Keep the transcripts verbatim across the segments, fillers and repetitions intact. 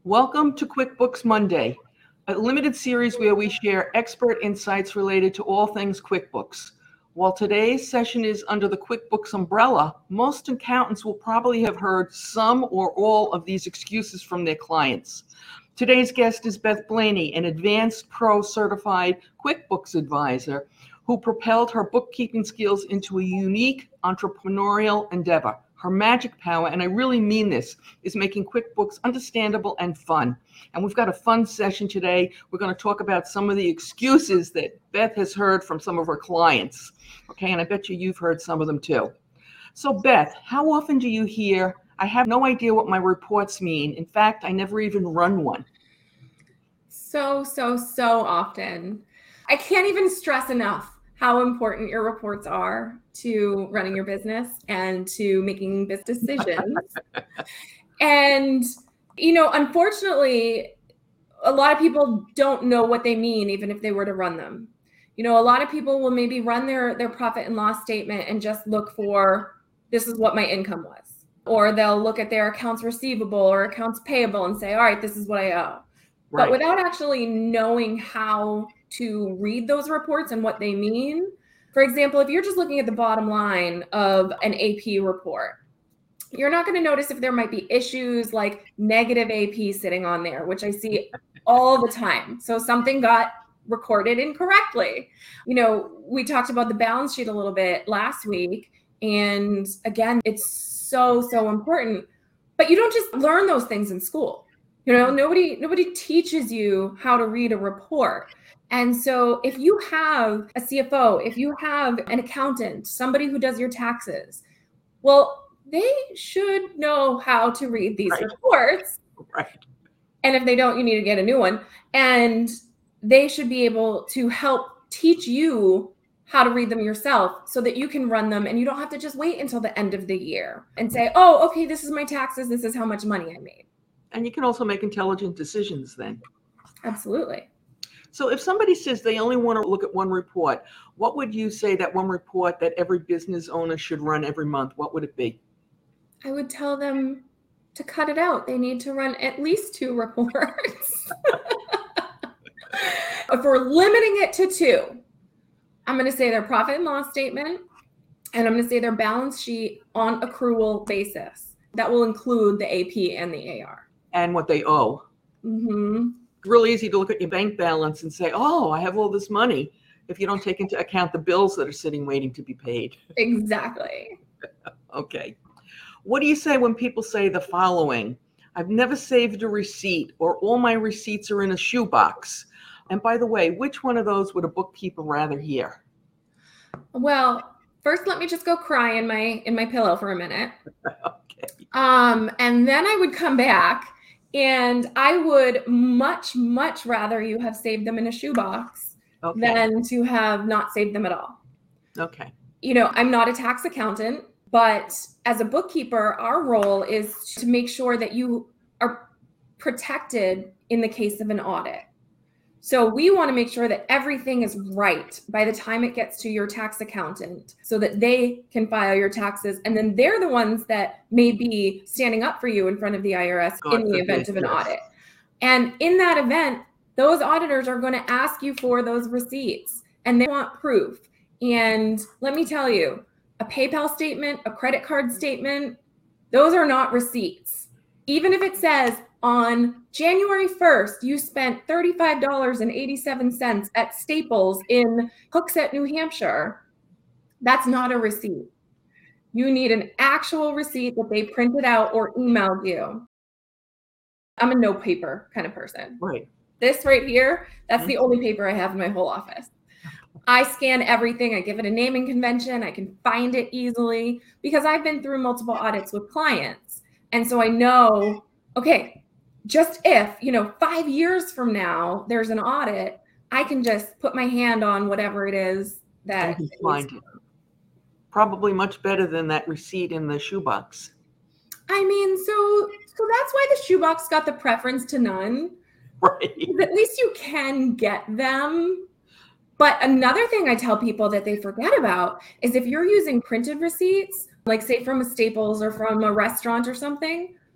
Welcome to QuickBooks Monday, a limited series where we share expert insights related to all things QuickBooks. While today's session is under the QuickBooks umbrella, most accountants will probably have heard some or all of these excuses from their clients. Today's guest is Beth Blaney, an advanced pro certified QuickBooks advisor who propelled her bookkeeping skills into a unique entrepreneurial endeavor. Her magic power, and I really mean this, is making QuickBooks understandable and fun. And we've got a fun session today. We're going to talk about some of the excuses that Beth has heard from some of her clients. Okay, and I bet you you've heard some of them too. So Beth, how often do you hear, I have no idea what my reports mean. In fact, I never even run one. So, so, so often. I can't even stress enough how important your reports are to running your business and to making business decisions. And, you know, unfortunately, a lot of people don't know what they mean, even if they were to run them. You know, a lot of people will maybe run their, their profit and loss statement and just look for, this is what my income was. Or they'll look at their accounts receivable or accounts payable and say, all right, this is what I owe. Right. But without actually knowing how to read those reports and what they mean. For example, if you're just looking at the bottom line of an A P report, you're not going to notice if there might be issues like negative A P sitting on there, which I see all the time. So something got recorded incorrectly. You know, we talked about the balance sheet a little bit last week. And again, it's so, so important. But you don't just learn those things in school. You know, nobody, nobody teaches you how to read a report. And so if you have a C F O, if you have an accountant, somebody who does your taxes, well, they should know how to read these right. reports. Right. And if they don't, you need to get a new one. And they should be able to help teach you how to read them yourself so that you can run them and you don't have to just wait until the end of the year and say, oh, okay, this is my taxes. This is how much money I made. And you can also make intelligent decisions then. Absolutely. So if somebody says they only want to look at one report, what would you say that one report that every business owner should run every month? What would it be? I would tell them to cut it out. They need to run at least two reports. If we're limiting it to two, I'm going to say their profit and loss statement, and I'm going to say their balance sheet on accrual basis. That will include the A P and the A R. And what they owe. Mm-hmm. It's real easy to look at your bank balance and say, oh, I have all this money, if you don't take into account the bills that are sitting waiting to be paid. Exactly. Okay. What do you say when people say the following? I've never saved a receipt, or all my receipts are in a shoebox. And by the way, which one of those would a bookkeeper rather hear? Well, first, let me just go cry in my in my pillow for a minute. Okay. Um, and then I would come back. And I would much, much rather you have saved them in a shoebox okay. than to have not saved them at all. Okay. You know, I'm not a tax accountant, but as a bookkeeper, our role is to make sure that you are protected in the case of an audit. So we want to make sure that everything is right by the time it gets to your tax accountant so that they can file your taxes. And then they're the ones that may be standing up for you in front of the I R S God in the event of an yes. audit. And in that event, those auditors are going to ask you for those receipts and they want proof. And let me tell you, a PayPal statement, a credit card statement, those are not receipts. Even if it says, on January first, you spent thirty-five dollars and eighty-seven cents at Staples in Hooksett, New Hampshire. That's not a receipt. You need an actual receipt that they printed out or emailed you. I'm a no paper kind of person. Right. This right here, that's mm-hmm. the only paper I have in my whole office. I scan everything. I give it a naming convention. I can find it easily because I've been through multiple audits with clients. And so I know, okay, just if, you know, five years from now, there's an audit, I can just put my hand on whatever it is that. You can find it. Probably much better than that receipt in the shoebox. I mean, so so that's why the shoebox got the preference to none. Right. At least you can get them. But another thing I tell people that they forget about is if you're using printed receipts, like say from a Staples or from a restaurant or something,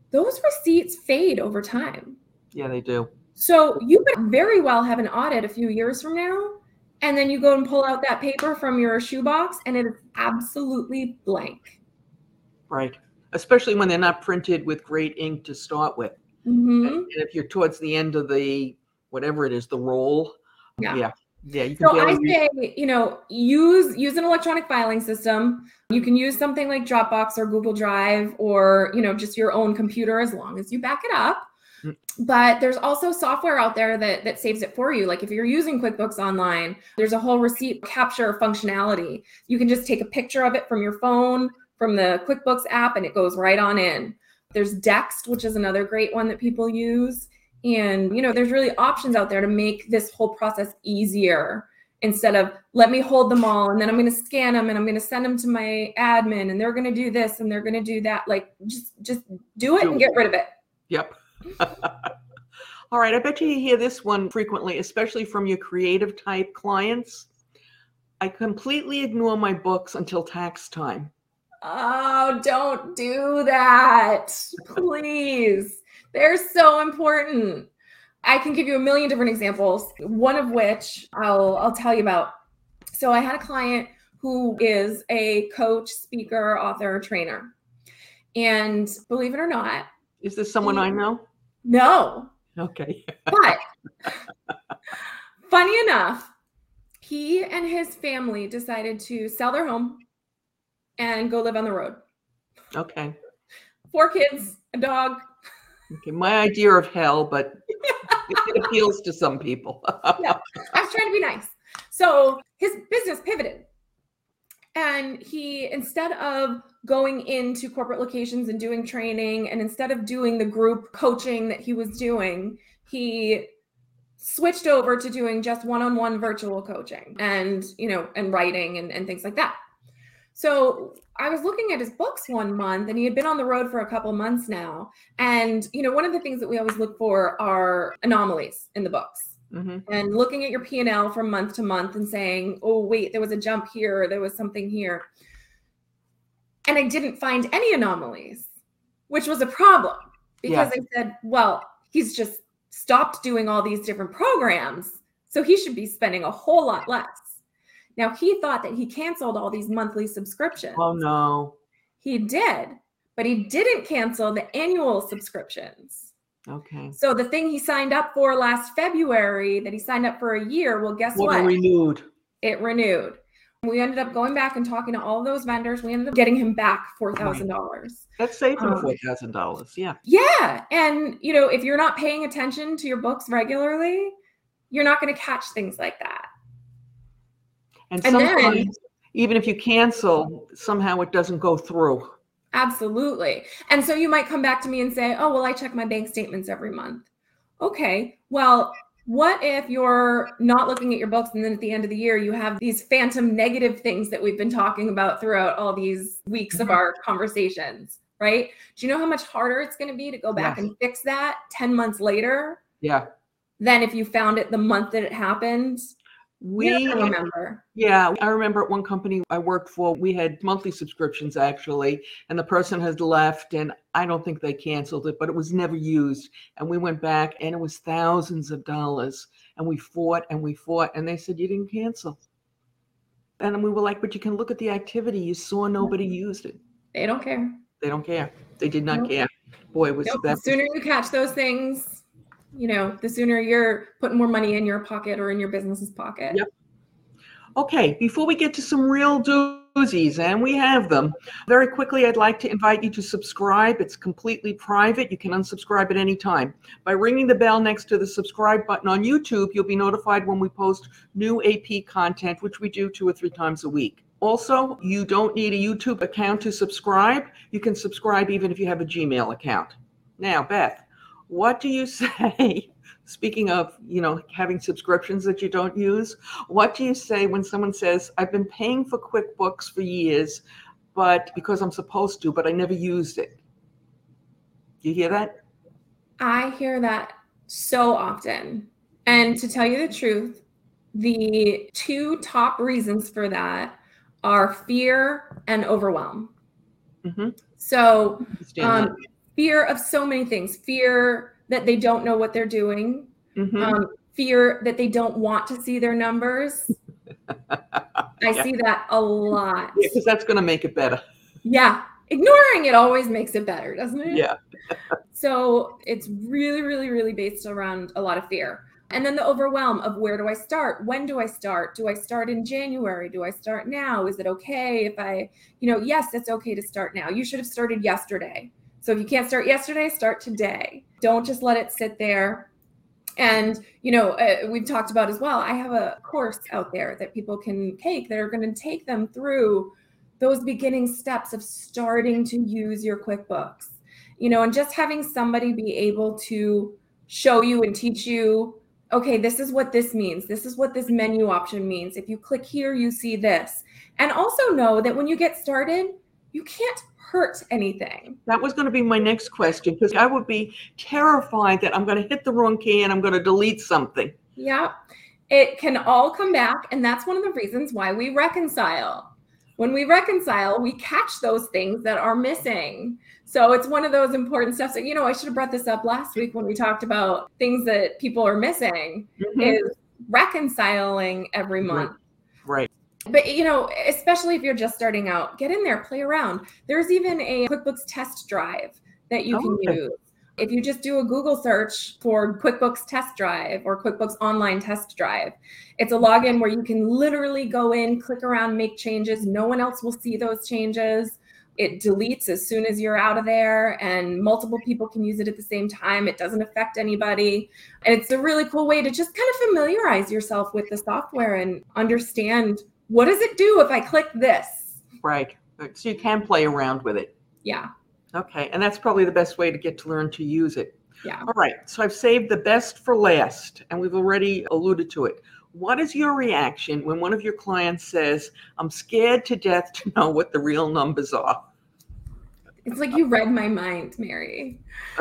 those receipts fade over time. Yeah, they do. So you could very well have an audit a few years from now, and then you go and pull out that paper from your shoebox and it is absolutely blank. Right. Especially when they're not printed with great ink to start with. Mm-hmm. And if you're towards the end of the, whatever it is, the roll. Yeah. Yeah. Yeah. You can So I barely say, you know, use, use an electronic filing system. You can use something like Dropbox or Google Drive or, you know, just your own computer as long as you back it up. But there's also software out there that, that saves it for you. Like if you're using QuickBooks Online, there's a whole receipt capture functionality. You can just take a picture of it from your phone, from the QuickBooks app, and it goes right on in. There's Dext, which is another great one that people use. And, you know, there's really options out there to make this whole process easier instead of let me hold them all and then I'm going to scan them and I'm going to send them to my admin and they're going to do this and they're going to do that. Like just, just do it Do and it. get rid of it. Yep. All right. I bet you hear this one frequently, especially from your creative type clients. I completely ignore my books until tax time. Oh, don't do that. Please. They're so important. I can give you a million different examples, one of which I'll, I'll tell you about. So I had a client who is a coach, speaker, author, trainer. And believe it or not, Is this someone he, I know? No. Okay. But funny enough, he and his family decided to sell their home and go live on the road. Okay. Four kids, a dog. Okay. My idea of hell, but it, it appeals to some people. Yeah, I was trying to be nice. So his business pivoted. And he, instead of going into corporate locations and doing training, and instead of doing the group coaching that he was doing, he switched over to doing just one-on-one virtual coaching and, you know, and writing and, and things like that. So I was looking at his books one month and he had been on the road for a couple months now. And, you know, one of the things that we always look for are anomalies in the books. Mm-hmm. And looking at your P and L from month to month and saying, oh, wait, there was a jump here, or there was something here. And I didn't find any anomalies, which was a problem because yeah. I said, well, he's just stopped doing all these different programs, so he should be spending a whole lot less. Now, he thought that he canceled all these monthly subscriptions. Oh, no. He did, but he didn't cancel the annual subscriptions. Okay. So the thing he signed up for last February that he signed up for a year, well, guess what? What? It renewed. It renewed. We ended up going back and talking to all those vendors. We ended up getting him back four thousand dollars. Right. That's saved him um, four thousand dollars. Yeah. Yeah. And, you know, if you're not paying attention to your books regularly, you're not going to catch things like that. And, and sometimes, then, even if you cancel, somehow it doesn't go through. Absolutely. And so you might come back to me and say, oh, well, I check my bank statements every month. Okay, well, what if you're not looking at your books and then at the end of the year, you have these phantom negative things that we've been talking about throughout all these weeks mm-hmm. of our conversations, right? Do you know how much harder it's going to be to go back yes. and fix that ten months later? Yeah. Than if you found it the month that it happened? We yeah, I remember. Yeah, I remember at one company I worked for, we had monthly subscriptions actually, and the person has left and I don't think they canceled it, but it was never used. And we went back and it was thousands of dollars and we fought and we fought and they said, you didn't cancel. And then we were like, but you can look at the activity. You saw nobody used it. They don't care. They don't care. They did not nope. care. Boy, was nope. that. The sooner you catch those things, you know, the sooner you're putting more money in your pocket or in your business's pocket. Yep. Okay, before we get to some real doozies, and we have them, very quickly, I'd like to invite you to subscribe. It's completely private. You can unsubscribe at any time. By ringing the bell next to the subscribe button on YouTube, you'll be notified when we post new A P content, which we do two or three times a week. Also, you don't need a YouTube account to subscribe. You can subscribe even if you have a Gmail account. Now, Beth, what do you say, speaking of, you know, having subscriptions that you don't use, what do you say when someone says, I've been paying for QuickBooks for years, but because I'm supposed to, but I never used it? Do you hear that? I hear that so often. And to tell you the truth, the two top reasons for that are fear and overwhelm. Mm-hmm. So, um, fear of so many things. Fear that they don't know what they're doing. Mhm. Um, fear that they don't want to see their numbers. I Yeah. see that a lot. Yeah, because that's going to make it better. Yeah. Ignoring it always makes it better, doesn't it? Yeah. So it's really, really, really based around a lot of fear. And then the overwhelm of where do I start? When do I start? Do I start in January? Do I start now? Is it okay if I, you know, yes, it's okay to start now. You should have started yesterday. So if you can't start yesterday, start today. Don't just let it sit there. And, you know, uh, we've talked about as well, I have a course out there that people can take that are going to take them through those beginning steps of starting to use your QuickBooks, you know, and just having somebody be able to show you and teach you, okay, this is what this means. This is what this menu option means. If you click here, you see this. And also know that when you get started, you can't hurt anything. That was going to be my next question, because I would be terrified that I'm going to hit the wrong key and I'm going to delete something. Yeah, it can all come back. And that's one of the reasons why we reconcile. When we reconcile, we catch those things that are missing. So it's one of those important steps. So, you know, I should have brought this up last week when we talked about things that people are missing, Mhm. is reconciling every month. Right. But, you know, especially if you're just starting out, get in there, play around. There's even a QuickBooks test drive that you can Okay. use. If you just do a Google search for QuickBooks test drive or QuickBooks online test drive, it's a login where you can literally go in, click around, make changes. No one else will see those changes. It deletes as soon as you're out of there, and multiple people can use it at the same time. It doesn't affect anybody. And it's a really cool way to just kind of familiarize yourself with the software and understand, what does it do if I click this? Right. So you can play around with it. Yeah. Okay. And that's probably the best way to get to learn to use it. Yeah. All right. So I've saved the best for last, and we've already alluded to it. What is your reaction when one of your clients says, I'm scared to death to know what the real numbers are? It's like you read my mind, Mary.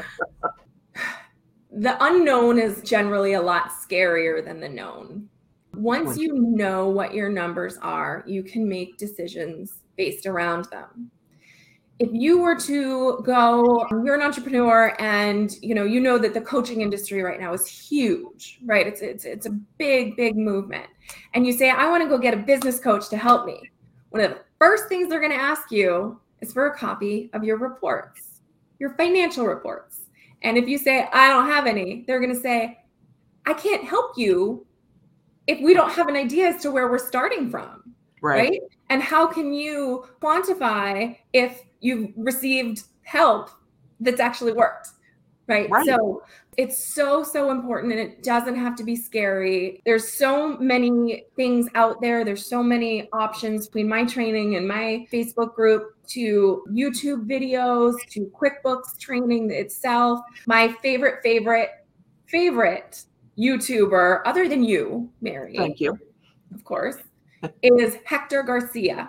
The unknown is generally a lot scarier than the known. Once you know what your numbers are, you can make decisions based around them. If you were to go, you're an entrepreneur, and you know you know that the coaching industry right now is huge, right? It's it's it's a big, big movement. And you say, I want to go get a business coach to help me. One of the first things they're going to ask you is for a copy of your reports, your financial reports. And if you say, I don't have any, they're going to say, I can't help you if we don't have an idea as to where we're starting from, Right. right? And how can you quantify if you've received help that's actually worked, right? Right. So it's so, so important, and it doesn't have to be scary. There's so many things out there. There's so many options between my training and my Facebook group to YouTube videos to QuickBooks training itself. My favorite, favorite, favorite YouTuber, other than you, Mary, Thank you. of course, is Hector Garcia.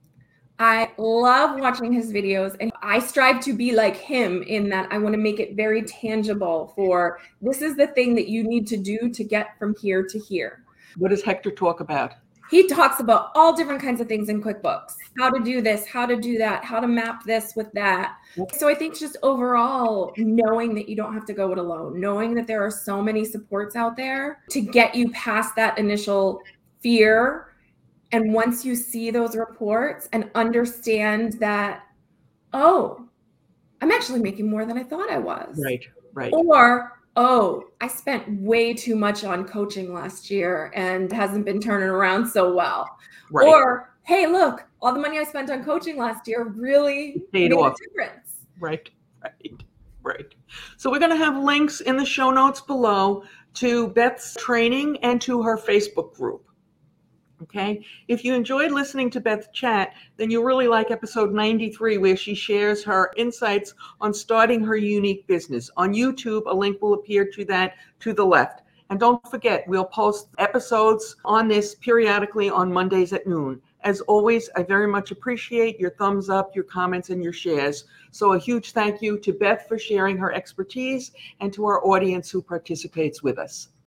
I love watching his videos, and I strive to be like him in that I want to make it very tangible for, this is the thing that you need to do to get from here to here. What does Hector talk about? He talks about all different kinds of things in QuickBooks, how to do this, how to do that, how to map this with that. So I think just overall, knowing that you don't have to go it alone, knowing that there are so many supports out there to get you past that initial fear. And once you see those reports and understand that, oh, I'm actually making more than I thought I was. Right, right. Or, oh, I spent way too much on coaching last year and hasn't been turning around so well. Right. Or, hey, look, all the money I spent on coaching last year really Paid made off. a difference. Right, right, right. So we're going to have links in the show notes below to Beth's training and to her Facebook group. Okay. If you enjoyed listening to Beth chat, then you'll really like episode ninety-three, where she shares her insights on starting her unique business. On YouTube, a link will appear to that to the left. And don't forget, we'll post episodes on this periodically on Mondays at noon. As always, I very much appreciate your thumbs up, your comments, and your shares. So a huge thank you to Beth for sharing her expertise, and to our audience who participates with us.